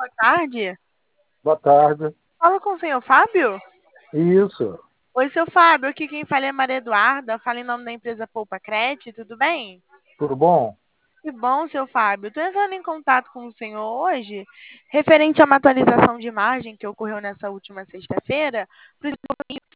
boa tarde. Boa tarde. Falo com o senhor Fábio? Isso, Oi, seu Fábio. Aqui quem fala é Maria Eduarda. Fala em nome da empresa Poupa Cred. Tudo bem? tudo bom? Que bom, seu Fábio. Estou entrando em contato com o senhor hoje, referente a uma atualização de margem que ocorreu nessa última sexta-feira,